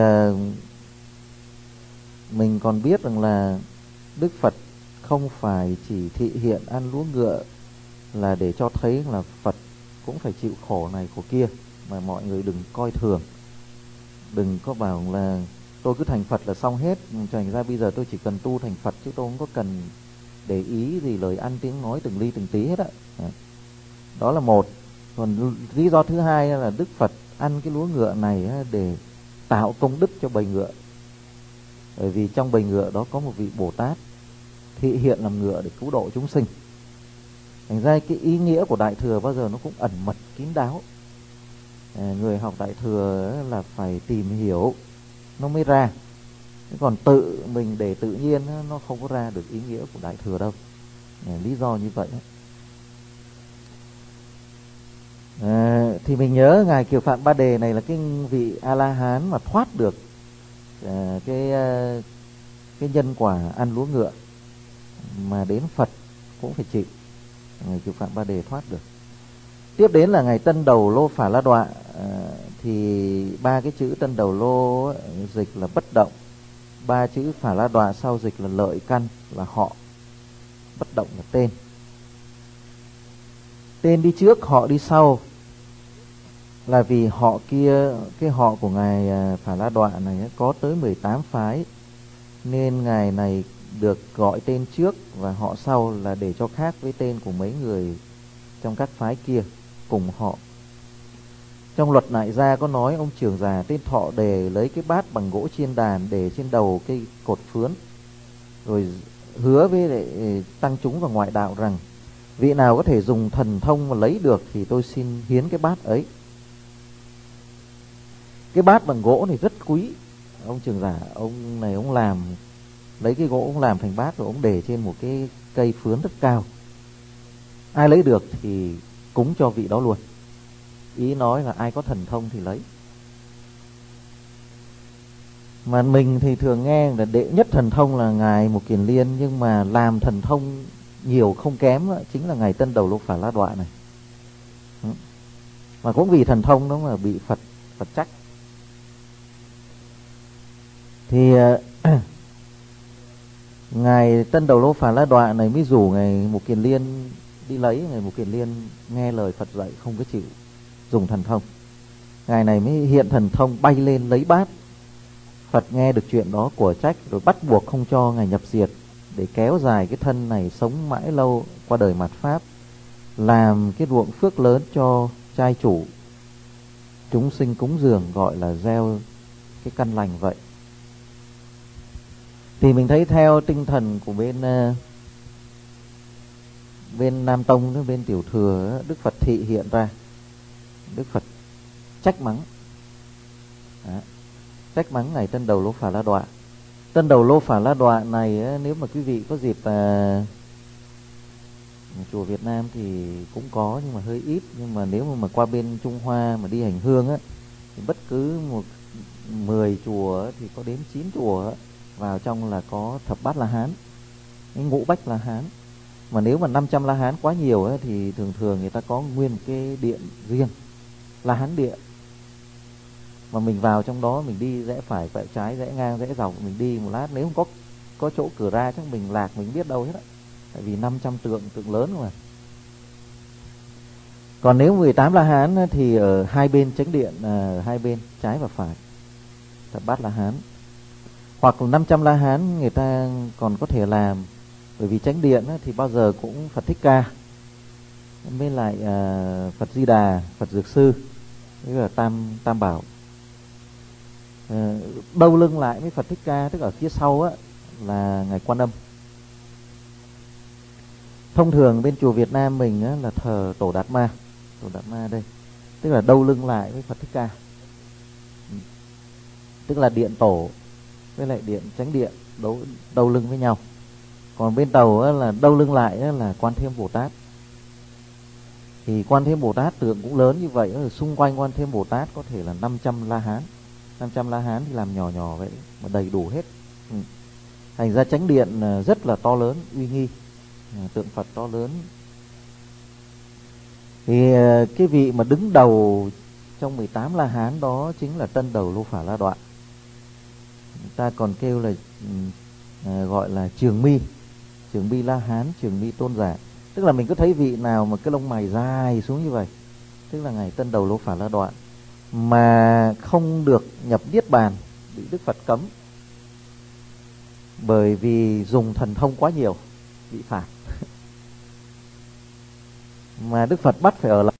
mình còn biết rằng là Đức Phật không phải chỉ thị hiện ăn lúa ngựa là để cho thấy là Phật cũng phải chịu khổ này khổ kia, mà mọi người đừng coi thường. Đừng có bảo là tôi cứ thành Phật là xong hết, thành ra bây giờ tôi chỉ cần tu thành Phật chứ tôi không có cần để ý gì lời ăn tiếng nói từng ly từng tí hết á. Đó là một. Còn lý do thứ hai là Đức Phật ăn cái lúa ngựa này để tạo công đức cho bầy ngựa. Bởi vì trong bầy ngựa đó có một vị Bồ Tát thị hiện làm ngựa để cứu độ chúng sinh. Thành ra cái ý nghĩa của Đại Thừa bao giờ nó cũng ẩn mật kín đáo. Người học Đại Thừa là phải tìm hiểu nó mới ra. Còn tự mình để tự nhiên nó không có ra được ý nghĩa của Đại Thừa đâu. Lý do như vậy. Thì mình nhớ Ngài Kiều Phạm Ba Đề này là cái vị A-la-hán mà thoát được cái nhân quả ăn lúa ngựa, mà đến Phật cũng phải chịu. Ngài Kiều Phạm Ba Đề thoát được. Tiếp đến là Ngài Tân Đầu Lô Phả La Đọa. Thì ba cái chữ Tân Đầu Lô dịch là bất động, ba chữ Phả La Đọa sau dịch là lợi căn, là họ. Bất động là tên. Tên đi trước, họ đi sau, là vì họ kia, cái họ của Ngài Phả La Đọa này có tới 18 phái, nên Ngài này được gọi tên trước và họ sau là để cho khác với tên của mấy người trong các phái kia cùng họ. Trong luật Nại Gia có nói ông trưởng giả tên Thọ Đề lấy cái bát bằng gỗ chiên đàn để trên đầu cây cột phướn, rồi hứa với lại tăng chúng và ngoại đạo rằng vị nào có thể dùng thần thông mà lấy được thì tôi xin hiến cái bát ấy. Cái bát bằng gỗ này rất quý. Ông trưởng giả, ông này ông làm, lấy cái gỗ ông làm thành bát rồi ông để trên một cái cây phướn rất cao. Ai lấy được thì cúng cho vị đó luôn. Ý nói là ai có thần thông thì lấy. Mà mình thì thường nghe là đệ nhất thần thông là Ngài Mục Kiền Liên, nhưng mà làm thần thông nhiều không kém đó, chính là Ngài Tân Đầu Lô Phả La Đọa này. Mà cũng vì thần thông đó mà bị Phật trách. Thì Ngài Tân Đầu Lô Phả La Đọa này mới rủ Ngài Mục Kiền Liên đi lấy. Ngài Mục Kiền Liên nghe lời Phật dạy không có chịu dùng thần thông. Ngài này mới hiện thần thông bay lên lấy bát. Phật nghe được chuyện đó của trách, rồi bắt buộc không cho Ngài nhập diệt để kéo dài cái thân này sống mãi lâu qua đời mạt Pháp, làm cái ruộng phước lớn cho trai chủ. Chúng sinh cúng dường gọi là gieo cái căn lành vậy. Thì mình thấy theo tinh thần của bên Nam Tông, bên Tiểu Thừa, Đức Phật thị hiện ra, Đức Phật trách mắng. Trách mắng Ngài Tân Đầu Lô Phả La Đọa. Tân Đầu Lô Phả La Đọa này nếu mà quý vị có dịp chùa Việt Nam thì cũng có nhưng mà hơi ít. Nhưng mà nếu mà qua bên Trung Hoa mà đi hành hương thì bất cứ 10 chùa thì có đến 9 chùa vào trong là có thập bát La Hán, cái ngũ bách La Hán. Mà nếu mà 500 La Hán quá nhiều thì thường thường người ta có nguyên cái điện riêng, La Hán điện. Mà mình vào trong đó mình đi rẽ phải quẹo trái, rẽ ngang rẽ dọc, mình đi một lát nếu không có chỗ cửa ra chắc mình lạc, mình biết đâu hết á. Tại vì 500 tượng lớn mà. Còn nếu 18 La Hán thì ở hai bên chánh điện, hai bên trái và phải, thập bát La Hán. Hoặc là 500 La Hán người ta còn có thể làm, bởi vì chánh điện thì bao giờ cũng Phật Thích Ca, với lại Phật Di Đà, Phật Dược Sư, với là Tam Bảo. Đâu lưng lại với Phật Thích Ca, tức ở phía sau á là ngài Quan Âm. Thông thường bên chùa Việt Nam mình á, là thờ Tổ Đạt Ma. Tổ Đạt Ma đây, tức là đâu lưng lại với Phật Thích Ca, tức là điện tổ với lại điện chánh điện đâu lưng với nhau. Còn bên Tàu á, là đâu lưng lại á, là Quan Thế Âm Bồ Tát. Thì Quan Thế Âm Bồ Tát tượng cũng lớn như vậy, ở xung quanh Quan Thế Âm Bồ Tát có thể là 500 La Hán. 500 La Hán thì làm nhỏ nhỏ vậy mà đầy đủ hết. Thành ra chánh điện rất là to lớn, uy nghi, tượng Phật to lớn. Thì cái vị mà đứng đầu trong 18 La Hán đó chính là Tân Đầu Lô Phả La Đoạn. Người ta còn kêu là gọi là Trường Mi La Hán, Trường Mi Tôn Giả. Tức là mình có thấy vị nào mà cái lông mày dài xuống như vậy, tức là ngài Tân Đầu Lô Phả La Đoạn, mà không được nhập niết bàn, bị Đức Phật cấm bởi vì dùng thần thông quá nhiều, bị phạt. Mà Đức Phật bắt phải ở lại